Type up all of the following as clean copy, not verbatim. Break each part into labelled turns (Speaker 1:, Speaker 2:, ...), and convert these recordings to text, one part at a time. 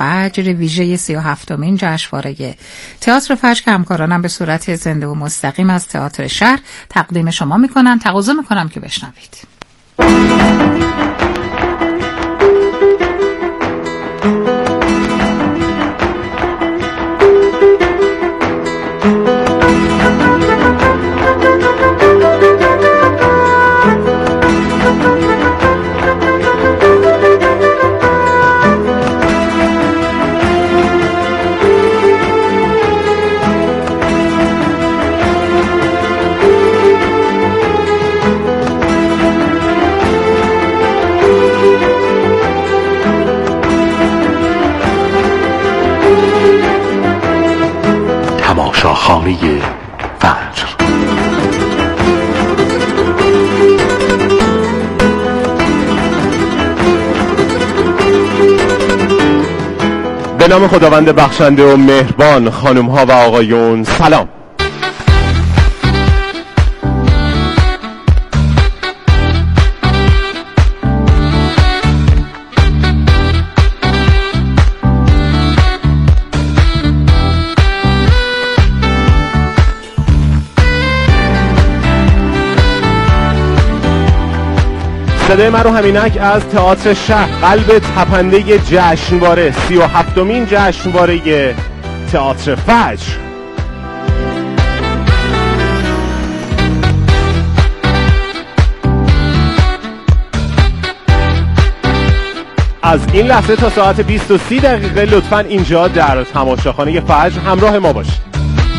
Speaker 1: فجر ویژه 37مین جشنواره تئاتر فجر که همکارانم به صورت زنده و مستقیم از تئاتر شهر تقدیم شما میکنن. تقاضا میکنم که بشنوید.
Speaker 2: خانه فجر. به نام خداوند بخشنده و مهربان. خانم ها و آقایون سلام. صدای من رو همینک از تئاتر شهر، قلب تپنده جشنواره 37مین جشنواره تئاتر فجر. از این لحظه تا ساعت 20:30 لطفاً اینجا در تماشاخانه فجر همراه ما باشید.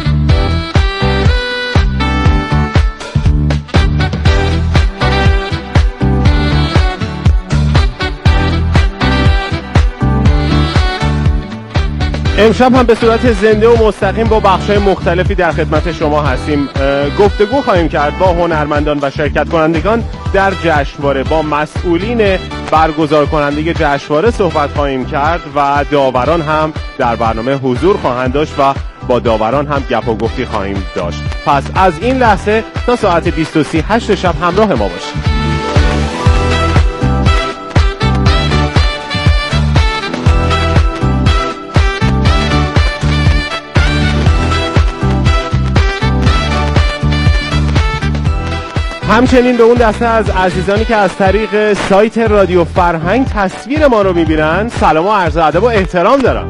Speaker 2: امشب هم به صورت زنده و مستقیم با بخش‌های مختلفی در خدمت شما هستیم. گفتگو خواهیم کرد با هنرمندان و شرکت کنندگان در جشنواره، با مسئولین برگزار کننده جشنواره صحبت خواهیم کرد و داوران هم در برنامه حضور خواهند داشت و با داوران هم گپ و گفتی خواهیم داشت. پس از این لحظه تا ساعت 20:30 8 شب همراه ما باشید. همچنین به اون دسته از عزیزانی که از طریق سایت رادیو فرهنگ تصویر ما رو میبینن سلام و عرض ادب و احترام دارم.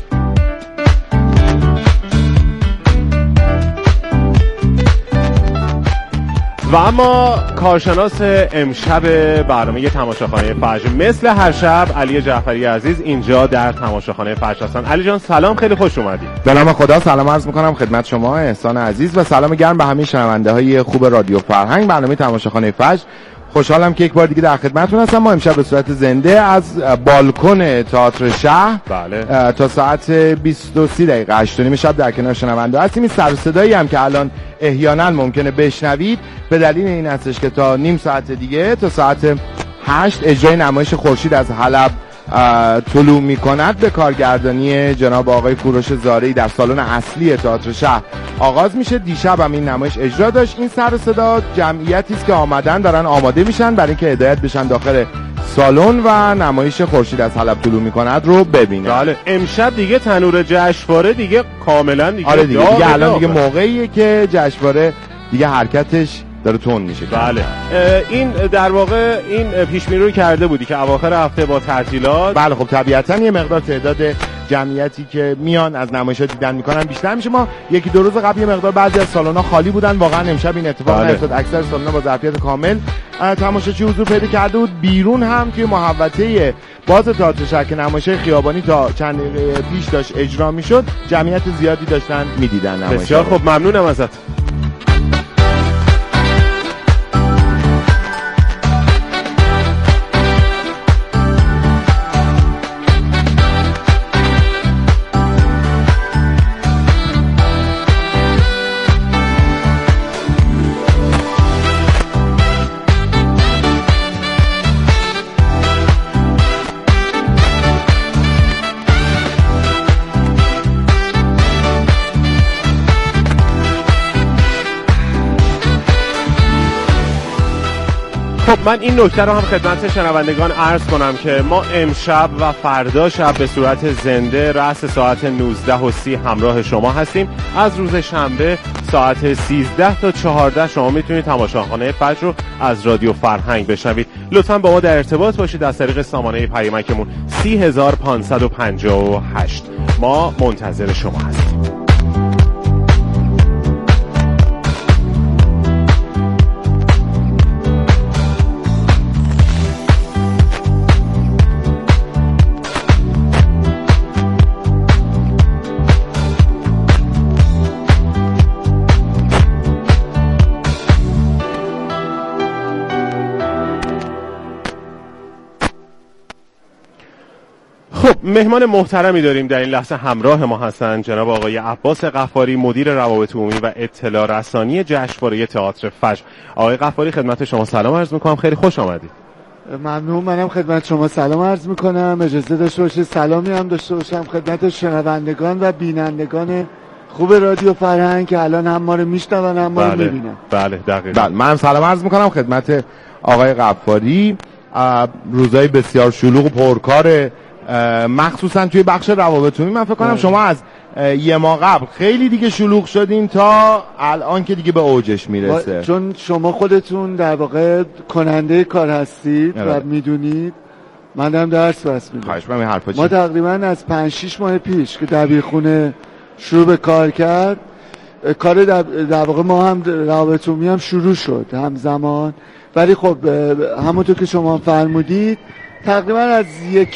Speaker 2: و اما کارشناس امشب برنامه تماشاخانه فجر مثل هر شب علی جعفری عزیز اینجا در تماشاخانه فجر هستن. علی جان سلام، خیلی خوش اومدید.
Speaker 3: به نام خدا سلام عرض میکنم خدمت شما احسان عزیز و سلام گرم به همه شنونده های خوب رادیو فرهنگ برنامه تماشاخانه فجر. خوشحالم که یک بار دیگه در خدمتتون هستم. ما امشب به صورت زنده از بالکن تئاتر شهر تا ساعت 20:30 8:30 شب در کنار شنونده هستیم. این سر و صدایی هم که الان احیانا ممکنه بشنوید به دلیل این هستش که تا نیم ساعت دیگه تا ساعت 8 اجرای نمایش خورشید از حلب طلوع می‌کند به کارگردانی جناب آقای کوروش زارعی در سالن اصلی تئاتر شهر آغاز میشه. دیشب هم این نمایش اجرا داشت. این سر و صدا جمعیتی است که آمدن دارن آماده میشن برای اینکه هدایت بشن داخل سالن و نمایش خورشید از حلب طلوع می‌کند رو ببینن.
Speaker 2: بله امشب دیگه تنور جشنواره دیگه کاملا دیگه
Speaker 3: آره دیگه الان دیگه موقعیه که جشنواره دیگه حرکتش داره تون میشه.
Speaker 2: بله این در واقع این پیش‌بینی رو کرده بودی که اواخر هفته با تعطیلات
Speaker 3: بله خب طبیعتاً یه مقدار تعداد جمعیتی که میان از نمایش‌ها دیدن میکنن بیشتر میشه. ما یکی دو روز قبل یه مقدار بعضی از سالن‌ها خالی بودن، واقعا امشب این اتفاق نیفتاد. اکثر سالن‌ها با ظرفیت کامل تماشاچی حضور پیدا کرده بود. بیرون هم توی محوطه باز تئاتر شهر که نمایش خیابانی تا چند دقیقه پیش داشت اجرا میشد جمعیت زیادی داشتن میدیدن نمایش.
Speaker 2: بسیار خب ممنونم ازت. خب من این نکته رو هم خدمت شنوندگان عرض کنم که ما امشب و فردا شب به صورت زنده رأس ساعت 19:30 همراه شما هستیم. از روز شنبه ساعت 13 تا 14 شما میتونید تماشاخانه فجر رو از رادیو فرهنگ بشنوید. لطفاً با ما در ارتباط باشید از طریق سامانه پیامکمون 30558. ما منتظر شما هستیم. خب مهمان محترمی داریم در این لحظه همراه ما هستن جناب آقای عباس غفاری، مدیر روابط عمومی و اطلاع رسانی جشنواره تئاتر فجر. آقای غفاری خدمت شما سلام عرض میکنم، خیلی خوش آمدید.
Speaker 4: ممنون. منم خدمت شما سلام عرض میکنم. اجازه داشته باشید سلامی هم داشته باشم خدمت شنوندگان و بینندگان خوب رادیو فرهنگ که الان هم ما رو میشنون هم ما رو میبینن.
Speaker 2: بله دقیقاً.
Speaker 3: بله منم سلام عرض میکنم خدمت آقای غفاری. روزای بسیار شلوغ و پرکار، مخصوصا توی بخش روابط عمومی. من فکر کنم شما از یه ماه قبل خیلی دیگه شلوغ شدین تا الان که دیگه به اوجش میرسه.
Speaker 4: چون شما خودتون در واقع کننده کار هستید و میدونید، منم درس بس میدونم. ما تقریبا از 5-6 ماه پیش که دبیرخونه شروع به کار کرد، کار در واقع ما هم روابط عمومی هم شروع شد همزمان، ولی خب همونطور که شما فرمودید تقریبا از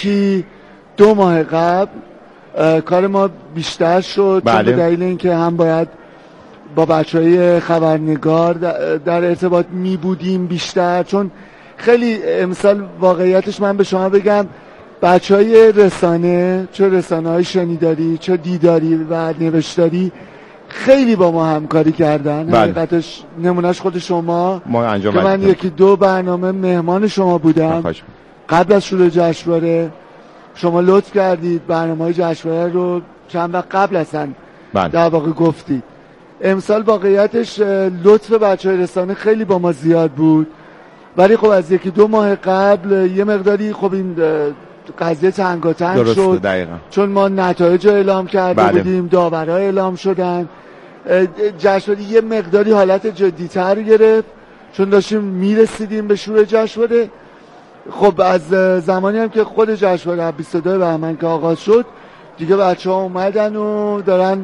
Speaker 4: 1-2 ماه قبل کار ما بیشتر شد.
Speaker 3: بله.
Speaker 4: به دلیل اینکه هم باید با بچهای خبرنگار در ارتباط می بودیم بیشتر، چون خیلی امسال واقعیتش من به شما بگم بچهای رسانه، چه رسانه‌های شنیداری چه دیداری و نوشتاری، خیلی با ما همکاری کردن. حقیقتش نمونهش خود شما که من 1-2 برنامه مهمان شما بودم قبل از شروع جشنواره. شما لطف کردید برنامه‌های جشنواره رو چند وقت قبل اصلا در واقع گفتید. امسال واقعیتش لطف بچه‌های رسانه خیلی با ما زیاد بود، ولی خب از 1-2 ماه قبل یه مقداری خب این قضیه تنگاتنگ شد.
Speaker 3: دقیقا.
Speaker 4: چون ما نتایج اعلام کرده بودیم، داورها اعلام شدن، جشنواره یه مقداری حالت جدی‌تر گرفت چون داشتیم میرسیدیم به شروع جشنواره. خب از زمانی هم که خود جشنواره 22 بهمن که آغاز شد دیگه بچه‌ها اومدن و دارن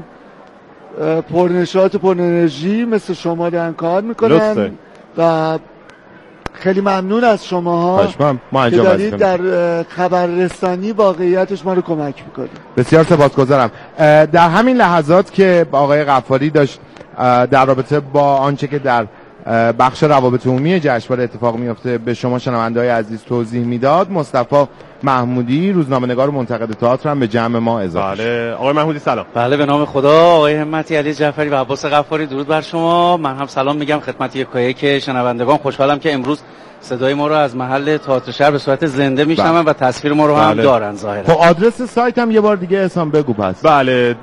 Speaker 4: پرنشاط و پرانرژی مثل شما دارن کار میکنن و خیلی ممنون از شماها که دارید در خبررسانی واقعیتش ما رو کمک میکنید.
Speaker 3: بسیار سپاسگزارم. در همین لحظات که آقای غفاری داشت در رابطه با آنچه که در بخش روابط عمومی جشنواره اتفاق میفته به شما شنونده‌های عزیز توضیح میداد، مصطفی محمودی روزنامه‌نگار و منتقد تئاتر هم به جمع ما اضافه شد.
Speaker 2: بله آقای محمودی سلام.
Speaker 5: بله به نام خدا. آقای همتی، علی جعفری و عباس غفاری درود بر شما. من هم سلام میگم خدمت یکایک شنوندگان. خوشحالم که امروز صدای ما رو از محل تئاتر شهر به صورت زنده میشنون و تصویر ما رو هم دارن ظاهرا.
Speaker 3: خب آدرس سایت هم یه بار دیگه اسم بگو پس.
Speaker 2: بله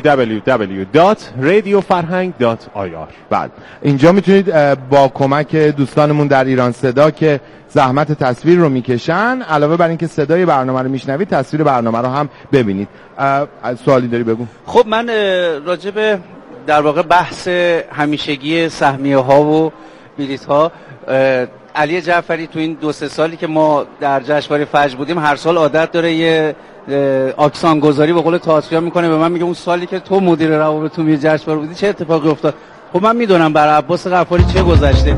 Speaker 2: www.radiofarhang.ir.
Speaker 3: بله اینجا میتونید با کمک دوستانمون در ایران صدا که زحمت تصویر رو میکشن، علاوه بر اینکه صدای برنامه رو میشنوید تصویر برنامه رو هم ببینید. سوالی داری بگو؟
Speaker 5: خب من راجع به در واقع بحث همیشگی سهمیه ها و بلیط ها، علی جعفری تو این 2-3 سالی که ما در جشنواره فجر بودیم هر سال عادت داره یه آکسان گذاری به قول تئاتریا میکنه، به من میگه اون سالی که تو مدیر روابط عمومی جشنواره بودی چه اتفاقی افتاد. خب من میدونم برای عباس غفاری چه گذشته،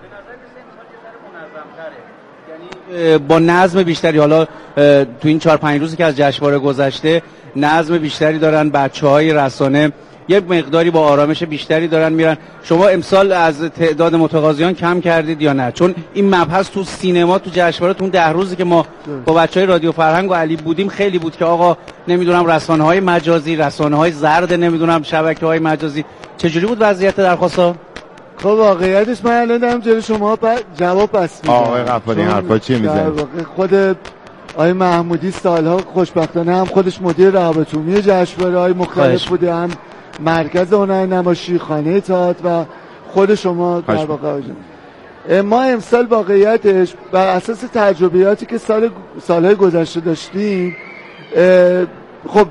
Speaker 5: یعنی با نظم بیشتری. حالا تو این 4-5 روزی که از جشنواره گذشته نظم بیشتری دارن بچه‌های رسانه، یه مقداری با آرامش بیشتری دارن میرن. شما امسال از تعداد متقاضیان کم کردید یا نه؟ چون این مبحث تو سینما تو جشنواره تو 10 روزی که ما با بچهای رادیو فرهنگ و علی بودیم خیلی بود که آقا نمیدونم رسانه‌های مجازی، رسانه‌های زرد، نمیدونم شبکه‌های مجازی، چجوری بود وضعیت درخواست‌ها؟
Speaker 4: خب واقعیتش من الان دارم جلوی شما جواب پس میدم.
Speaker 3: آقای غفاری حرفا چی میزنی؟
Speaker 4: خود آقای محمودی سالها خوشبختانه هم خودش مدیر روابط عمومی جشنواره‌های مختلف بوده، هم مرکز هنرنمایی، خانه تئاتر و خود شما در واقع ما امسال واقعیتش بر اساس تجربیاتی که سالهای گذشته داشتیم، خب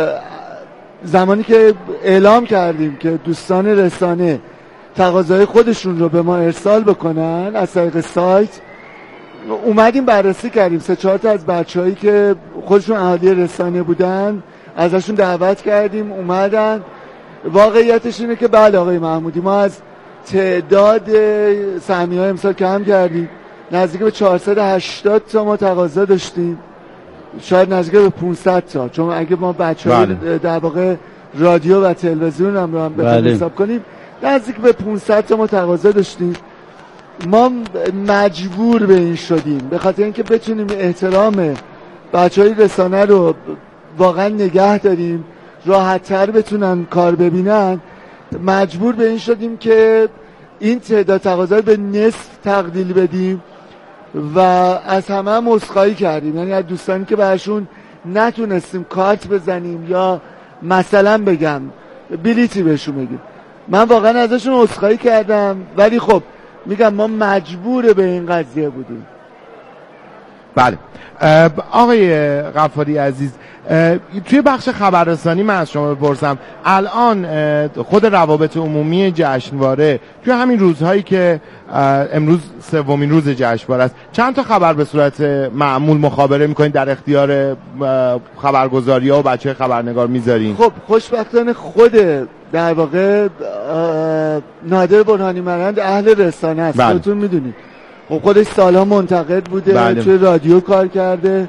Speaker 4: زمانی که اعلام کردیم که دوستان رسانه تقاضای خودشون رو به ما ارسال بکنن از طریق سایت، اومدیم بررسی کردیم 3-4 تا از بچه‌هایی که خودشون اهالی رسانه بودن ازشون دعوت کردیم اومدن. واقعیتش اینه که بله آقای محمودی، ما از تعداد سهمیه‌های امسال کم کردیم، نزدیک به 480 تا ما تقاضا داشتیم، شاید نزدیک به 500 تا، چون اگه ما بچه‌ها در واقع رادیو و تلویزیون هم رو هم بتونیم حساب کنیم نزدیک به 500 تا ما تقاضا داشتیم. ما مجبور به این شدیم به خاطر اینکه بتونیم احترام بچهای رسانه رو واقعا نگه داریم، راحت‌تر بتونن کار ببینن، مجبور به این شدیم که این تعداد تقاضا رو به نصف تقلیل بدیم و از همه هم عذرخواهی کردیم. یعنی از دوستانی که برشون نتونستیم کارت بزنیم یا مثلا بگم بلیتی بهشون بگیم، من واقعا ازشون عذرخواهی کردم، ولی خب میگم ما مجبور به این قضیه بودیم.
Speaker 3: بله آقای غفاری عزیز، توی بخش خبررسانی من از شما بپرسم، الان خود روابط عمومی جشنواره توی همین روزهایی که امروز 3مین روز جشنواره است، چند تا خبر به صورت معمول مخابره میکنین در اختیار خبرگزاری‌ها و بچه خبرنگار میذارین؟
Speaker 4: خب خوشبختانه خود در واقع نادر برهانی مرند اهل رسانه است، خودتون میدونید. خب خودش سالها منتقد بوده، توی رادیو کار کرده،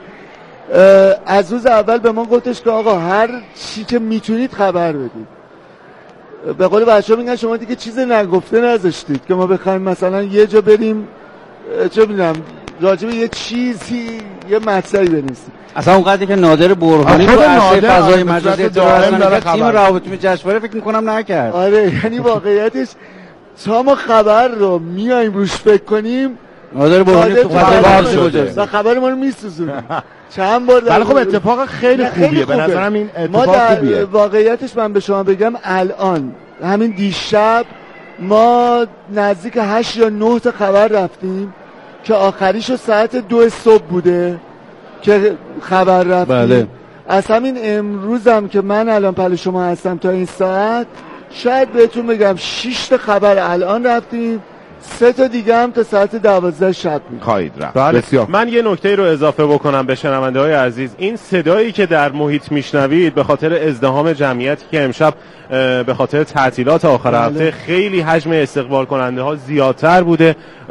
Speaker 4: از روز اول به ما گفتش که آقا هر چی که میتونید خبر بدید. به قول بچه‌ها میگن شما دیگه چیز نگفته نذاشتید که ما بخوایم مثلا یه جا بریم چه میدونم راجع به یه چیزی یه مطلبی بنویسیم.
Speaker 5: اصلا اونقدری که نادر برهانی تو عرصه فضای مجازی داره تیم روابط جشنواره فکر می‌کنم نکرد.
Speaker 4: آره یعنی واقعیتش تا ما خبر رو میایم روش فکر کنیم
Speaker 5: نادر برهانی تو
Speaker 4: و خبر ما رو میسوزونه چند بار.
Speaker 3: ولی خب اتفاق خیلی خوبیه به نظرم این اتفاق خوبیه.
Speaker 4: واقعیتش من به شما بگم الان همین دیشب ما نزدیک 8 یا 9 تا خبر رفتیم که آخریشو ساعت 2 صبح بوده که خبر رفتیم.
Speaker 5: بله.
Speaker 4: از همین امروزم که من الان پل شما هستم تا این ساعت شاید بهتون بگم 6 تا خبر الان رفتیم، 3 تا دیگه هم تا ساعت 12 شب
Speaker 3: خواهید رفت.
Speaker 2: بسیار. من یه نکته رو اضافه بکنم به شنونده‌های عزیز. این صدایی که در محیط میشنوید به خاطر ازدحام جمعیتی که امشب به خاطر تعطیلات آخر هفته خیلی حجم استقبال کننده ها زیادتر بوده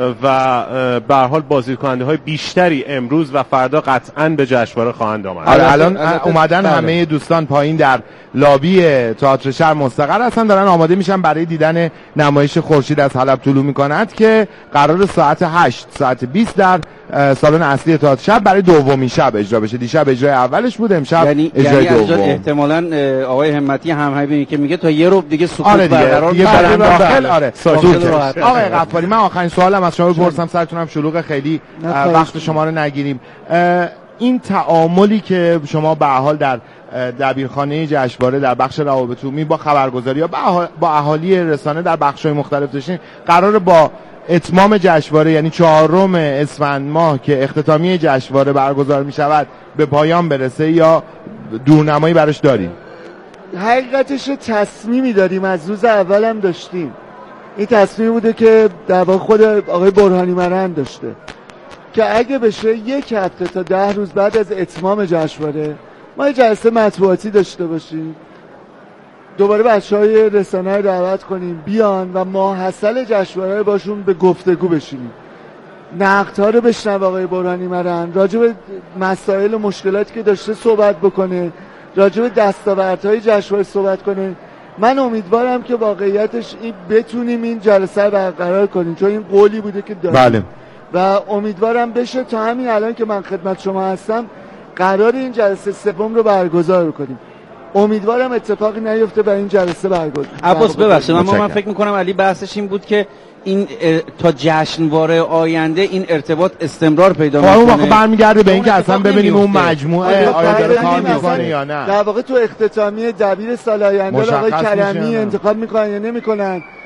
Speaker 2: و به هر حال بازدید های بیشتری امروز و فردا قطعاً به جشنواره خواهند آمد.
Speaker 3: الان اومدن همه دوستان پایین در لابی تئاتر شهر مستقر هستن، دارن آماده میشن برای دیدن نمایش خورشید از حلب طلوع میکند که قرار ساعت 8 ساعت 20 در سالن اصلی تئاتر شهر برای دومین شب اجرا بشه. دیشب اجرای اولش بود، امشب اجرای دوم.
Speaker 5: احتمالاً آقای همتی همهایی که میگه تا یه ربع دیگه سکوت برقرار
Speaker 3: میشه داخل. آره آقای غفاری، من آخرین سوالم از شما بپرسم، سرتونم شلوغ، خیلی وقت شما رو نگیریم. این تعاملی که شما به حال در دبیرخانه جشنواره در بخش روابط عمومی با خبرگزاری یا با اهالی رسانه در بخش‌های مختلف داشتین، قرار با اتمام جشنواره یعنی 4 اسفند ماه که اختتامیه جشنواره برگزار می شود به پایان برسه یا دورنمایی براش داریم؟
Speaker 4: حقیقتش تصمیمی داریم، از روز اول هم داشتیم. این تصمیمی بوده که در واقع خود آقای برهانی مرند داشته که اگه بشه 1 هفته تا 10 روز بعد از اتمام جشنواره ما یه جلسه مطبوعاتی داشته باشیم، دوباره بچهای رسانه رو دعوت کنیم بیان و ماحصل جشنواره باشون به گفتگو بشینیم، نقدها رو بشنوه آقای برهانی مرند، راجع به مسائل و مشکلاتی که داشته صحبت بکنه، راجع به دستاوردهای جشنواره صحبت کنه. من امیدوارم که واقعیتش این بتونیم این جلسه رو برقرار کنیم، چون این قولی بوده که داریم.
Speaker 3: بله.
Speaker 4: و امیدوارم بشه. تا همین الان که من خدمت شما هستم قرار این جلسه 3 رو برگزار کنیم. امیدوارم اتفاقی نیفته و این جلسه برگزار.
Speaker 5: عباس ببخشید من فکر می‌کنم علی بحثش این بود که این تا جشنواره آینده این ارتباط استمرار پیدا می‌کنه.
Speaker 3: اون واقعا برمیگرده به اینکه اصلا ببینیم اون مجموعه آیا داره کار می‌کنه یا نه.
Speaker 4: در واقع تو اختتامیه دبیر سال آینده آقای کریمی انتخاب می‌کنن یا نمی‌کنن،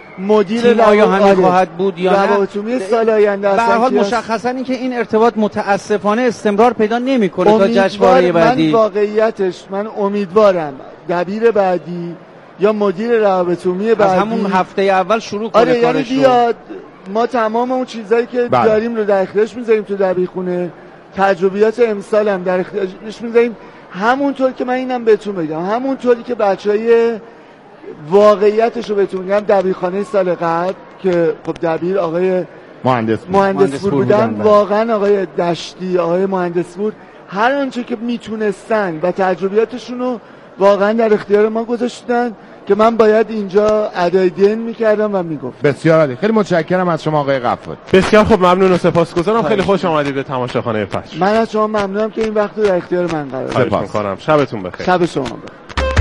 Speaker 4: مدیر
Speaker 5: آیا همین خواهد بود یا نه؟
Speaker 4: روابط عمومی سال آینده
Speaker 5: به هر حال مشخصا این که این ارتباط متاسفانه استمرار پیدا نمیکنه تا جشنواره بعدی.
Speaker 4: من امیدوارم دبیر بعدی یا مدیر روابط عمومی بعدی
Speaker 5: از همون هفته اول شروع کنه
Speaker 4: کارش.
Speaker 5: یعنی
Speaker 4: بیاد ما تمام اون چیزایی که داریم رو در اختیارش میذاریم تو دبیرخونه، تجربیات امسال هم در اختیارش میذاریم، همونطور که من اینم بهتون بگم، همونطوری که بچهای واقعیتش رو بهتون میگم دبیرخانه سال قبل که خب دبیر آقای مهندسپور بودن، واقعا آقای دشتی، آقای مهندسپور هر آنچه که میتونستن و تجربیاتشون رو واقعا در اختیار ما گذاشتن که من باید اینجا ادای دین میکردم و میگفت.
Speaker 3: بسیار عالی، خیلی متشکرم از شما آقای غفاری.
Speaker 2: بسیار خوب، ممنون و سپاسگزارم. خیلی خوش آمدید به تماشاخانه فجر.
Speaker 4: من از شما ممنونم که این وقت رو در اختیار من قرار دادید.
Speaker 2: سپاس می‌کنم. شبتون بخیر.
Speaker 4: شب شما بخیر.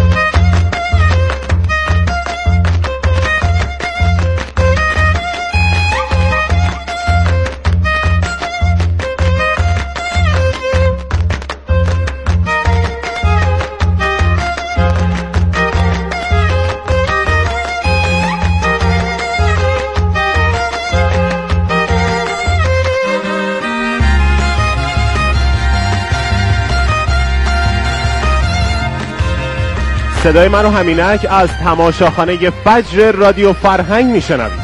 Speaker 2: صدای منو همینک از تماشاخانه فجر رادیو فرهنگ میشنوید.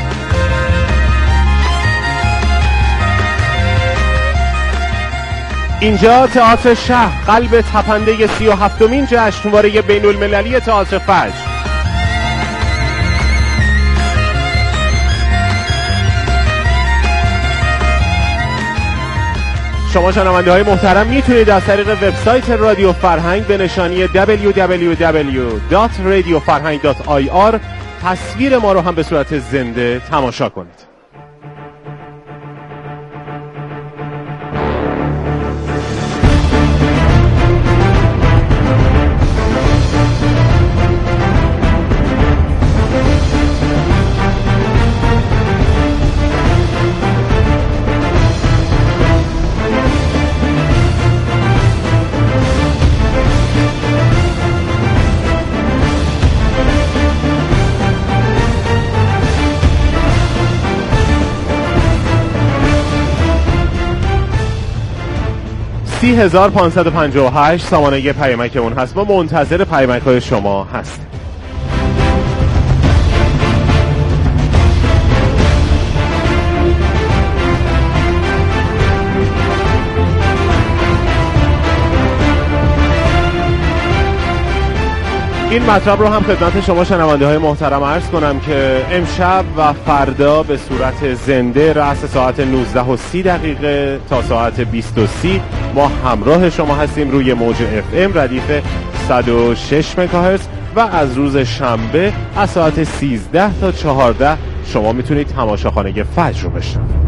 Speaker 2: اینجا تئاتر شهر، قلب تپنده 37مین جشنواره بین المللی تئاتر فجر. شما شنونده های محترم میتونید از طریق وبسایت رادیو فرهنگ به نشانی www.radiofarhang.ir تصویر ما رو هم به صورت زنده تماشا کنید. $30,558 سامانه پیامک اون هست. ما منتظر پیامک های شما هستیم. این مطلب رو هم خدمت شما شنونده های محترم عرض کنم که امشب و فردا به صورت زنده رأس ساعت 19:30 تا ساعت 20:30 ما همراه شما هستیم روی موج FM ردیف 106 مگاهرتز و از روز شنبه از ساعت 13 تا 14 شما میتونید تماشاخانه فجر رو بشنوید.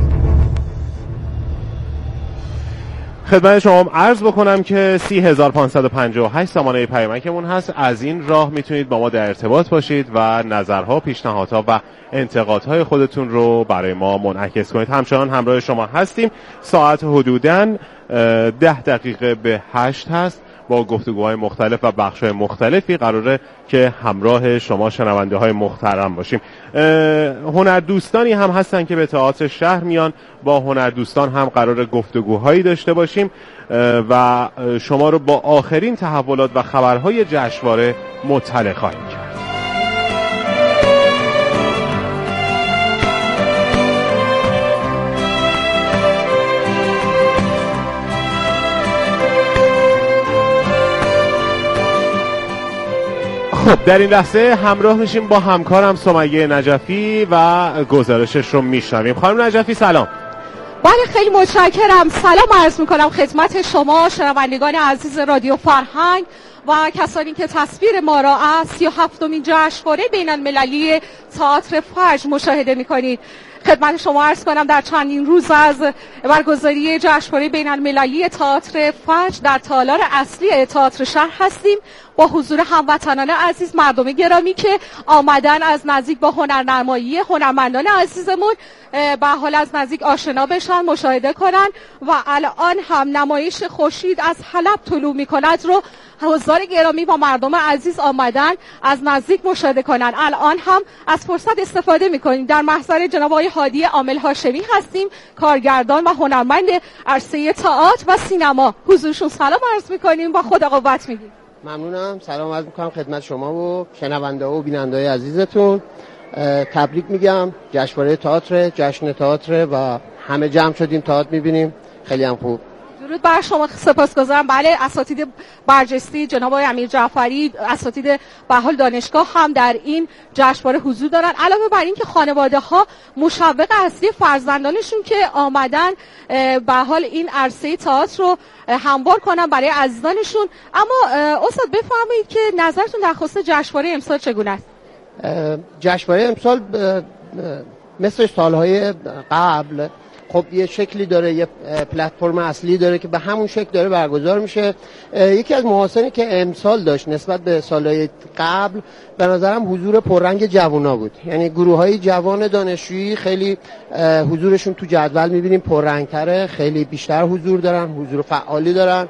Speaker 2: خدمت شما عرض بکنم که 30,558 سامانه پیامکمون هست. از این راه میتونید با ما در ارتباط باشید و نظرها، پیشنهادها و انتقادهای خودتون رو برای ما منعکس کنید. همچنان همراه شما هستیم. ساعت حدوداً 10 دقیقه به 8 هست. با گفتگوهای مختلف و بخش‌های مختلفی قراره که همراه شما شنونده های محترم باشیم. هنردوستانی هم هستن که به تئاتر شهر میان. با هنردوستان هم قراره گفتگوهایی داشته باشیم و شما رو با آخرین تحولات و خبرهای جشنواره مطلع خواهیم کرد. خب در این لحظه همراه میشیم با همکارم سمیه نجفی و گزارشش رو میشنویم. خانم نجفی سلام.
Speaker 6: بله خیلی متشکرم. سلام عرض میکنم خدمت شما شنوندگان عزیز رادیو فرهنگ و کسانی که تصویر ما را از 37مین جشنواره بین المللی تئاتر فجر مشاهده میکنید. خدمت شما عرض کنم در چندین روز از برگزاری جشنواره بین المللی تئاتر فجر در تالار اصلی تئاتر شهر هستیم با حضور هموطنان عزیز، مردم گرامی که آمدن از نزدیک با هنرنمایی هنرمندان عزیزمون به حال از نزدیک آشنا بشن، مشاهده کنن و الان هم نمایش خورشید از حلب طلوع میکند رو حضار گرامی و مردم عزیز آمدن از نزدیک مشاهده کنن. الان هم از فرصت استفاده میکنیم، در محضر جناب آقای هادی عامل هاشمی هستیم، کارگردان و هنرمند عرصه تئاتر و سینما. حضورشون سلام عرض میکنیم و خدا قوت میگیم.
Speaker 7: ممنونم. سلام عرض میکنم خدمت شما و شنونده و بیننده های عزیزتون. تبریک میگم، جشنواره تئاتر، جشن تئاتر و همه جمع شدیم تئاتر میبینیم، خیلی هم خوب.
Speaker 6: درود بر شما، سپاسگزارم. بله، اساتید برجسته جناب آقای امیر جعفری، اساتید به حال دانشگاه هم در این جشنواره حضور دارن، علاوه بر این که خانواده ها مشوق اصلی فرزندانشون که آمدن به حال این عرصه تئاتر رو هموار کنن برای عزیزانشون. اما استاد بفرمایید که نظرتون در خصوص جشنواره امسال چگونه است؟
Speaker 7: جشنواره امسال مثل سالهای قبل خب یه شکلی داره، یه پلتفرم اصلی داره که به همون شکل داره برگزار میشه. یکی از محاسنی که امسال داشت نسبت به سالهای قبل به نظرم حضور پررنگ جوانا بود، یعنی گروه‌های جوان دانشجویی خیلی حضورشون تو جدول می‌بینیم پررنگ‌تره، خیلی بیشتر حضور دارن، حضور فعالی دارن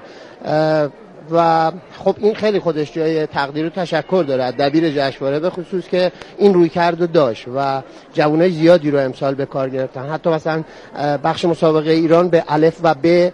Speaker 7: و خب این خیلی خودش جای تقدیر و تشکر داره از دبیر جشنواره به خصوص که این رویکردو داشت و جوانای زیادی رو امسال به کار گرفتن. حتی مثلا بخش مسابقه ایران به الف و ب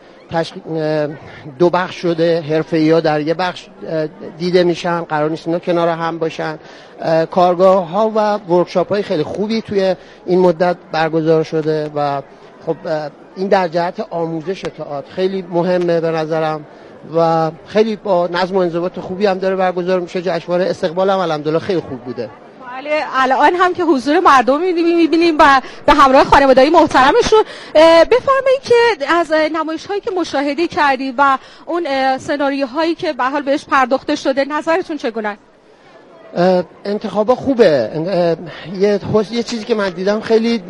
Speaker 7: دو بخش شده، حرفه‌ای‌ها در یه بخش دیده میشن، قرار نیست اینا کنار هم باشن. کارگاه‌ها و ورکشاپ‌های خیلی خوبی توی این مدت برگزار شده و خب این در جهت آموزش تئاتر خیلی مهمه به نظرم و خیلی با نظم و انضباط خوبی هم داره برگزار میشه. جشنواره استقبال هم الحمدلله خیلی خوب بوده.
Speaker 6: بله، الان هم که حضور مردم می‌بینیم و به همراه خانواده‌های محترمشون. بفرمایید که از نمایش‌هایی که مشاهده کردید و اون سناریوهایی که به حال بهش پرداخته شده نظرتون چگونه است؟
Speaker 7: انتخابا خوبه. یه چیزی که من دیدم خیلی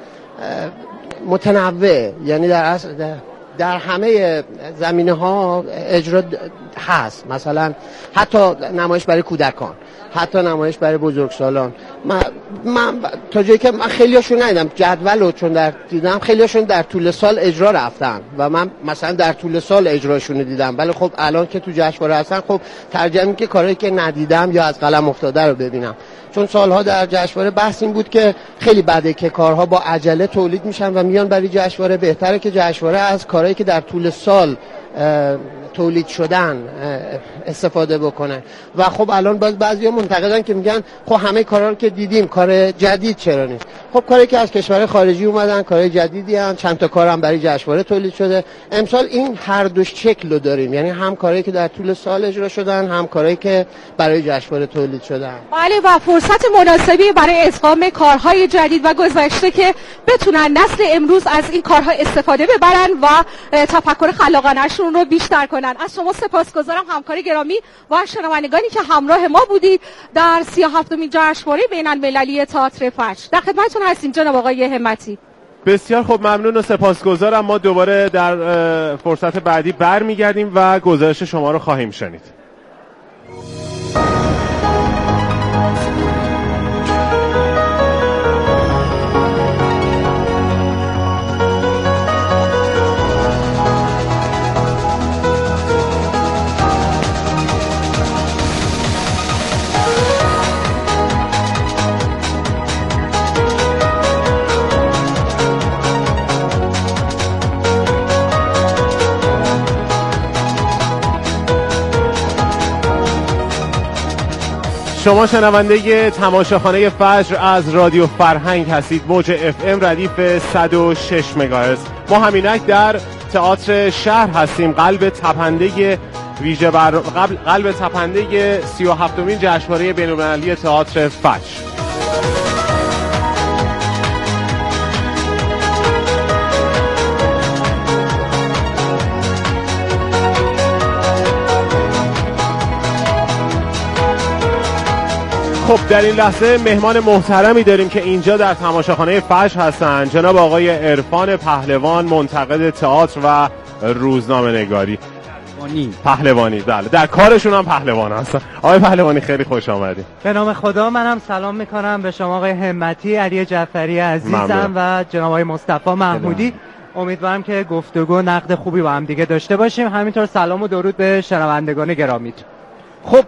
Speaker 7: متنوع، یعنی در همه زمینه‌ها اجرا هست، مثلا حتی نمایش برای کودکان، حتی نمایش برای بزرگسالان. من تا جایی که من خیلیاشون ندیدم جدولو، چون دیدم خیلیاشون در طول سال اجرا رفتن و من مثلا در طول سال اجراشون دیدم، ولی خب الان که تو جشنواره هستن خب ترجمه که کارهایی که ندیدم یا از قلم افتاده رو ببینم، چون سالها در جشنواره بحث این بود که خیلی بده که کارها با عجله تولید میشن و میان برای جشنواره. بهتره که جشنواره از کارهایی که در طول سال تولید شدن استفاده بکنه و خب الان بعضیا منتقدن که میگن خب همه کارا رو که دیدیم، کار جدید چرا نیست؟ خب کاری که از کشور خارجی اومدن کارهای جدیدی ان، چند تا کارم برای جشنواره تولید شده. امسال این هر دو شکل رو داریم، یعنی هم کارهایی که در طول سال اجرا شدن، هم کارهایی که برای جشنواره تولید شدن.
Speaker 6: بله، و فرصت مناسبی برای ادغام کارهای جدید و گذشته که بتونن نسل امروز از این کارها استفاده ببرن و تفکر خلاقانه‌شون رو بیشتر کنن. از شما سپاسگزارم همکار گرامی و شنوندگانی که همراه ما بودید در 37مین جشنواره بین‌المللی تئاتر فجر. در خدمتتون هستیم جناب آقای همتی.
Speaker 2: بسیار خوب، ممنون و سپاسگزارم. ما دوباره در فرصت بعدی برمیگردیم و گزارش شما رو خواهیم شنید. شما شنونده تماشاخانه فجر از رادیو فرهنگ هستید، موج FM ردیف 106 مگاهرتز. ما همینک در تئاتر شهر هستیم، قلب تپنده قلب تپنده 37مین جشنواره بین‌المللی تئاتر فجر. خب در این لحظه مهمان محترمی داریم که اینجا در تماشاخانه فجر هستن، جناب آقای عرفان پهلوان، منتقد تئاتر و روزنامه نگاری. پهلوانی بله، در کارشون هم پهلوان هستن. آقای پهلوانی خیلی خوش آمدید.
Speaker 8: به نام خدا منم سلام میکنم به شما آقای همتی، علی جعفری عزیزم و جناب آقای مصطفی محمودی. امیدوارم که گفتگو نقد خوبی با هم دیگه داشته باشیم. همینطور سلام و درود به شنوندگان گرامیتون.
Speaker 5: خب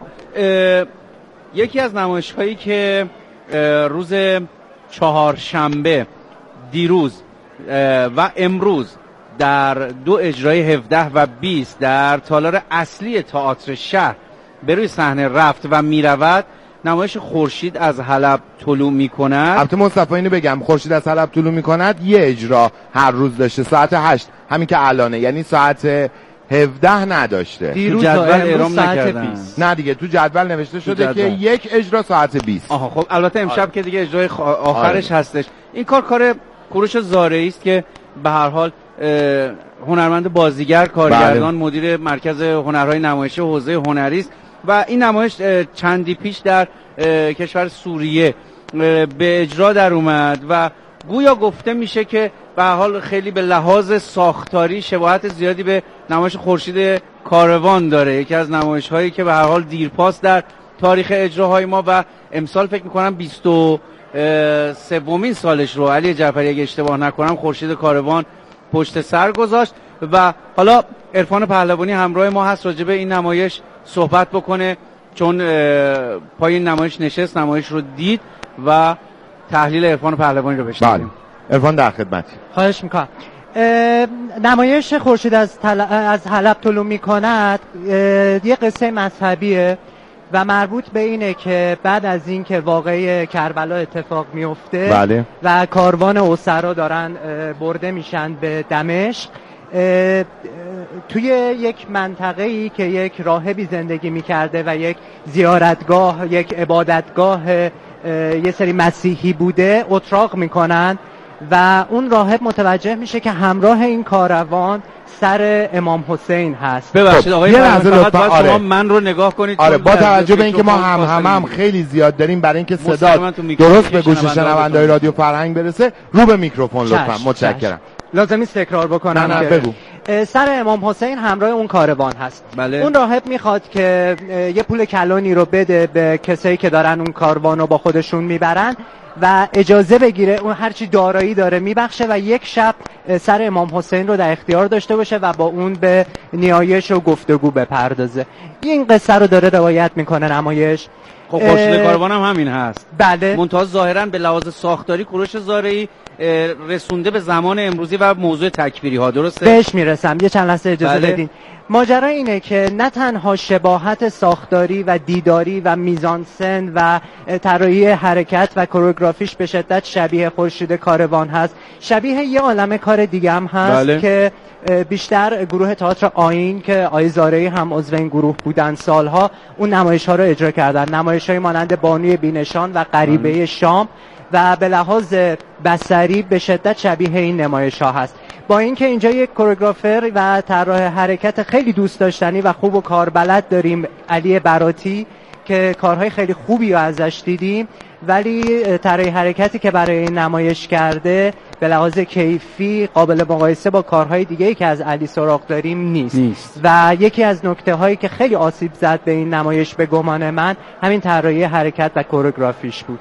Speaker 5: یکی از نمایش‌هایی که روز چهارشنبه دیروز و امروز در 2 اجرای 17 و 20 در تالار اصلی تئاتر شهر به روی صحنه رفت و میرود، نمایش خورشید از حلب طلوع میکند.
Speaker 3: البته مصطفی اینو بگم، خورشید از حلب طلوع میکند یه اجرا هر روز داشته ساعت 8، همین که الانه، یعنی ساعت 17 نداشته.
Speaker 5: دیروز جدول اعلام نکردن.
Speaker 3: نه دیگه تو جدول نوشته شده که یک اجرا ساعت 20.
Speaker 5: آها خب البته امشب که دیگه اجرای آخرش هستش. این کار کوروش زارعی است که به هر حال هنرمند بازیگر، کارگردان، مدیر مرکز هنرهای نمایشی و حوزه هنری است و این نمایش چندی پیش در کشور سوریه به اجرا در اومد و گویا گفته میشه که به هر حال خیلی به لحاظ ساختاری شباهت زیادی به نمایش خورشید کاروان داره، یکی از نمایش‌هایی که به هر حال دیرپاس در تاریخ اجراهای ما و امسال فکر می‌کنم 23مین سالش رو علی جعفری اگه اشتباه نکنم خورشید کاروان پشت سر گذاشت و حالا عرفان پهلوانی همراه ما هست راجع به این نمایش صحبت بکنه، چون پای این نمایش نشست، نمایش رو دید و تحلیل عرفان پهلوانی رو بشنویم.
Speaker 3: عرفان در خدمتی.
Speaker 8: خواهش میکنم. نمایش خورشید از حلب طلوع میکند یه قصه مذهبیه و مربوط به اینه که بعد از این که واقعه کربلا اتفاق میفته
Speaker 3: بله.
Speaker 8: و کاروان اسرا دارن برده میشن به دمشق، توی یک منطقه‌ای که یک راهبی زندگی میکرده و یک زیارتگاه، یک عبادتگاه یه سری مسیحی بوده، اتراق میکنن و اون راهب متوجه میشه که همراه این کاروان سر امام حسین هست.
Speaker 5: ببخشید آقای فقط شما من رو نگاه کنید.
Speaker 3: آره با توجه به اینکه ما هم خیلی زیاد داریم برای اینکه صدا درست به گوش شنونده‌های رادیو فرهنگ برسه، رو به میکروفون لطفا. متشکرم.
Speaker 8: لازم است تکرار بکنم.
Speaker 3: نه بگو.
Speaker 8: سر امام حسین همراه اون کاروان هست.
Speaker 5: بله.
Speaker 8: اون راهب میخواد که یه پول کلانی رو بده به کسایی که دارن اون کاروان رو با خودشون میبرن و اجازه بگیره اون هرچی دارایی داره میبخشه و یک شب سر امام حسین رو در اختیار داشته باشه و با اون به نیایش و گفتگو بپردازه. این قصه رو داره روایت میکنه نمایش.
Speaker 5: خب خورشید کاروان هم همین هست.
Speaker 8: بله.
Speaker 5: منتها ظاهرا به لحاظ ساختاری کوروش زارعی رسونده به زمان امروزی و موضوع تکبیری ها، درسته؟
Speaker 8: بهش میرسم، یه چند لحظه اجازه بدین. ماجرا اینه که نه تنها شباهت ساختاری و دیداری و میزانسن و طراحی حرکت و کوروگرافیش به شدت شبیه خورشید کاروان هست، شبیه یه عالمه کار دیگه هم هست که بیشتر گروه تئاتر آیین که آقای زارعی هم عضو این گروه بودن سالها، اون نمایش‌ها رو اجرا کردن، نمایش‌های مانند بانوی بینشان و غریبه شام و به لحاظ بصری به شدت شبیه این نمایش‌ها هست. با اینکه اینجا یک کوریوگرافر و طراح حرکت خیلی دوست داشتنی و خوب و کاربلد داریم، علی براتی، که کارهای خیلی خوبی رو ازش دیدیم، ولی طراح حرکتی که برای این نمایش کرده به لحاظ کیفی قابل مقایسه با کارهای دیگه‌ای که از علی سراغ داریم نیست. و یکی از نکته‌هایی که خیلی آسیب زد به این نمایش به گمان من همین طراحی حرکت و کوریوگرافیش بود.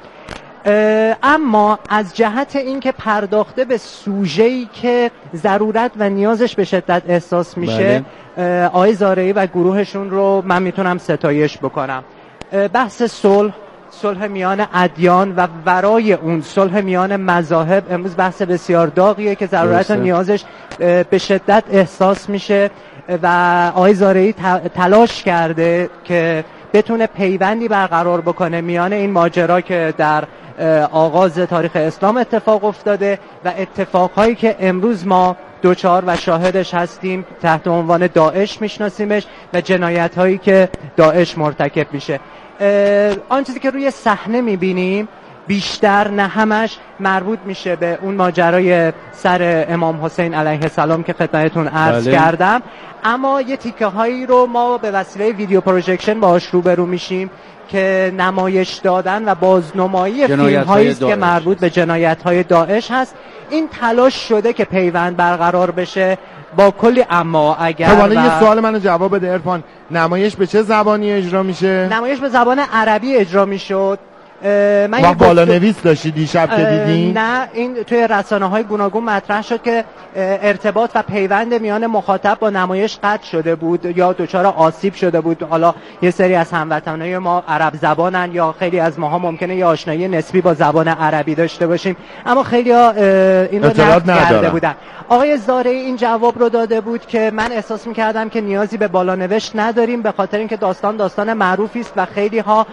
Speaker 8: اما از جهت اینکه پرداخته به سوژه‌ای که ضرورت و نیازش به شدت احساس میشه، آقای زارعی و گروهشون رو من میتونم ستایش بکنم. بحث صلح میان ادیان و ورای اون صلح میان مذاهب امروز بحث بسیار داغیه که ضرورت و نیازش به شدت احساس میشه و آقای زارعی تلاش کرده که بتونه پیوندی برقرار بکنه میان این ماجرا که در آغاز تاریخ اسلام اتفاق افتاده و اتفاقهایی که امروز ما دوچار و شاهدش هستیم، تحت عنوان داعش میشناسیمش و جنایت‌هایی که داعش مرتکب میشه. آن چیزی که روی صحنه میبینیم بیشتر نه همش مربوط میشه به اون ماجرای سر امام حسین علیه السلام که خدمتتون عرض کردم، اما یه تیکه هایی رو ما به وسیله ویدیو پروژکشن باهاش روبرو میشیم که نمایش دادن و بازنمایی فیلم‌هایی است که مربوط به جنایت‌های داعش هست. این تلاش شده که پیوند برقرار بشه با کلی اما اگر.
Speaker 3: خب حالا یه سوال منو جواب بده عرفان، نمایش به چه زبانی اجرا میشه؟
Speaker 8: نمایش به زبان عربی اجرا میشد.
Speaker 3: من بالا نویس داشتی دیشب که دیدین؟
Speaker 8: نه، این توی رسانه‌های گوناگون مطرح شد که ارتباط و پیوند میان مخاطب با نمایش قطع شده بود یا دچار آسیب شده بود. حالا یه سری از هموطنای ما عرب زبانن یا خیلی از ماها ممکنه یه آشنایی نسبی با زبان عربی داشته باشیم، اما خیلی‌ها این رو نقد کرده بودن. آقای زارعی این جواب رو داده بود که من احساس می‌کردم که نیازی به بالا نوشت نداریم، به خاطر اینکه داستان معروفی است و خیلی‌ها